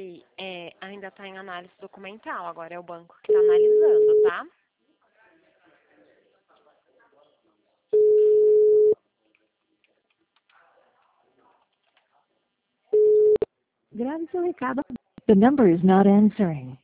que ainda está em análise documental, agora é o banco que está analisando, tá? Grave seu recado. The number is not answering.